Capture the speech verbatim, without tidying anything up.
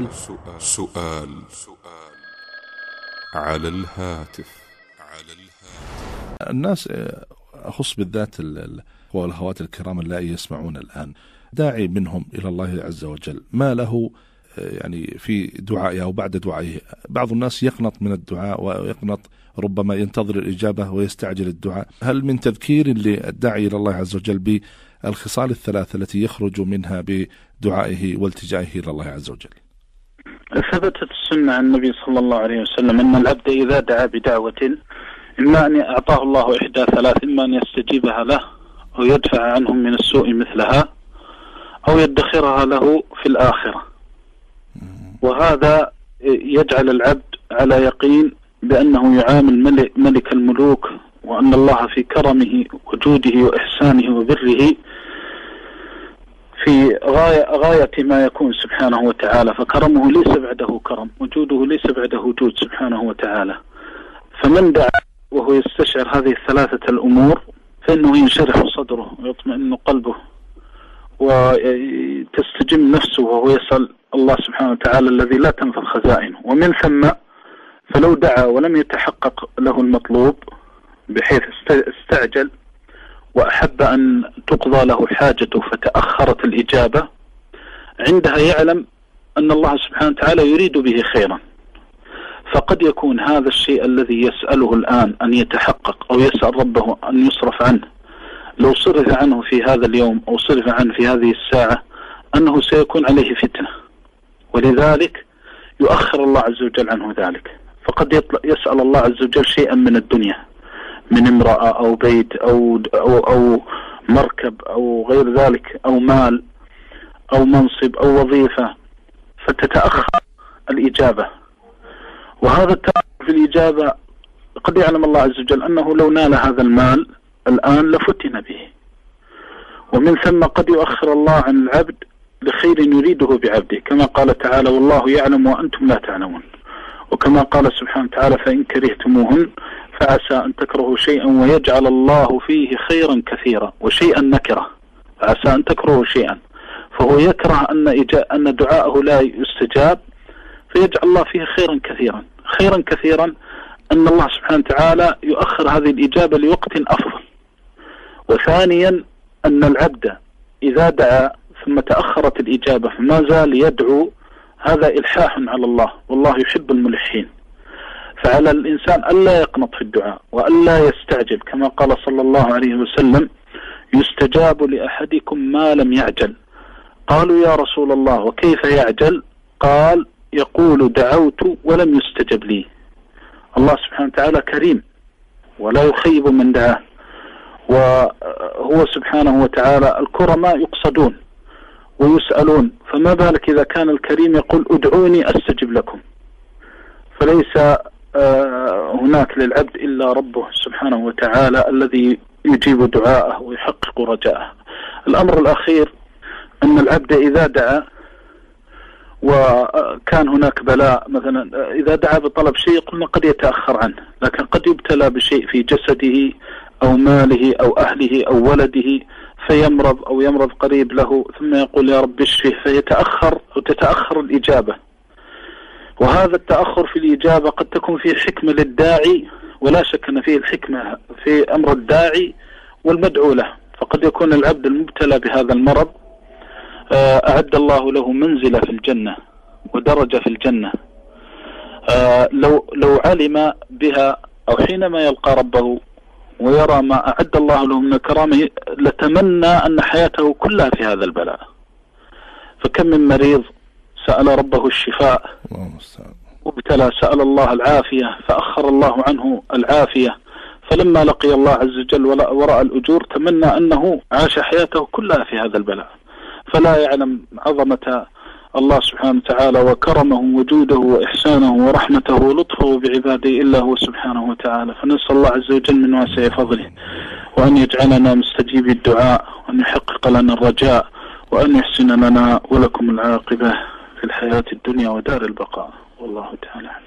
سؤال سؤال سؤال على الهاتف على الهاتف. الناس أخص بالذات والأخوات الكرام اللائي يسمعون الآن، داعي منهم إلى الله عز وجل ما له يعني في دعائه أو بعد دعائه. بعض الناس يقنط من الدعاء ويقنط، ربما ينتظر الإجابة ويستعجل الدعاء. هل من تذكير للداعي إلى الله عز وجل بالخصال الثلاثة التي يخرج منها بدعائه والتجائه إلى الله عز وجل؟ ثبتت السنة عن النبي صلى الله عليه وسلم أن العبد إذا دعا بدعوة إما أن أعطاه الله إحدى ثلاث: إما أن يستجيبها له أو يدفع عنهم من السوء مثلها أو يدخرها له في الآخرة. وهذا يجعل العبد على يقين بأنه يعامل ملك, ملك الملوك، وأن الله في كرمه وجوده وإحسانه وبره في غاية, غاية ما يكون سبحانه وتعالى، فكرمه ليس بعده كرم، وجوده ليس بعده وجود سبحانه وتعالى. فمن دعا وهو يستشعر هذه الثلاثة الأمور فإنه ينشرح صدره ويطمئن قلبه وتستجم نفسه وهو يسأل الله سبحانه وتعالى الذي لا تنفذ خزائنه. ومن ثم فلو دعا ولم يتحقق له المطلوب بحيث استعجل وأحب أن تقضى له حاجته فتأخرت الإجابة، عندها يعلم أن الله سبحانه وتعالى يريد به خيرا. فقد يكون هذا الشيء الذي يسأله الآن أن يتحقق أو يسأل ربه أن يصرف عنه، لو صرف عنه في هذا اليوم أو صرف عنه في هذه الساعة أنه سيكون عليه فتنة، ولذلك يؤخر الله عز وجل عنه ذلك. فقد يسأل الله عز وجل شيئا من الدنيا، من امرأة أو بيت أو, أو, أو مركب أو غير ذلك، أو مال أو منصب أو وظيفة، فتتأخر الإجابة. وهذا التأخر في الإجابة قد يعلم الله عز وجل أنه لو نال هذا المال الآن لفتن به. ومن ثم قد يؤخر الله عن العبد لخير يريده بعبده، كما قال تعالى: والله يعلم وأنتم لا تعلمون. وكما قال سبحانه وتعالى: فإن كرهتموهن فعسى أن تكرهوا شيئا ويجعل الله فيه خيرا كثيرا. وشيئا نكرة، فعسى أن تكرهوا شيئا، فهو يكره أن, أن دعاءه لا يستجاب، فيجعل الله فيه خيرا كثيرا. خيرا كثيرا أن الله سبحانه وتعالى يؤخر هذه الإجابة لوقت أفضل. وثانيا أن العبد إذا دعا ثم تأخرت الإجابة فما زال يدعو، هذا إلحاح على الله، والله يحب الملحين. فعلى الإنسان ألا يقنط في الدعاء وألا يستعجل، كما قال صلى الله عليه وسلم: يستجاب لأحدكم ما لم يعجل. قالوا: يا رسول الله وكيف يعجل؟ قال: يقول: دعوت ولم يستجب لي. الله سبحانه وتعالى كريم ولا يخيب من دعاه، وهو سبحانه وتعالى الكرماء يقصدون ويسألون، فما بالك إذا كان الكريم يقول: ادعوني أستجب لكم. فليس هناك للعبد إلا ربه سبحانه وتعالى الذي يجيب دعاءه ويحقق رجاءه. الأمر الأخير أن العبد إذا دعا وكان هناك بلاء، مثلا إذا دعا بطلب شيء قلنا قد يتأخر عنه، لكن قد يبتلى بشيء في جسده أو ماله أو أهله أو ولده فيمرض أو يمرض قريب له، ثم يقول: يا رب اشفه، فيتأخر أو تتأخر الإجابة. وهذا التأخر في الإجابة قد تكون فيه حكمة للداعي، ولا شك أن فيه الحكمة في أمر الداعي والمدعو له. فقد يكون العبد المبتلى بهذا المرض أعد الله له منزلة في الجنة ودرجة في الجنة، لو لو علم بها أو حينما يلقى ربه ويرى ما أعد الله له من كرامه لتمنى أن حياته كلها في هذا البلاء. فكم من مريض سأل ربه الشفاء وابتلى، سأل الله العافية فأخر الله عنه العافية، فلما لقي الله عز وجل ورأى الأجور تمنى أنه عاش حياته كلها في هذا البلاء. فلا يعلم عظمة الله سبحانه وتعالى وكرمه وجوده وإحسانه ورحمته ولطفه بعباده إلا هو سبحانه وتعالى. فنسأل الله عز وجل من واسع فضله وأن يجعلنا مستجيبي الدعاء، وأن يحقق لنا الرجاء، وأن يحسن لنا ولكم العاقبة في الحياة الدنيا ودار البقاء. والله تعالى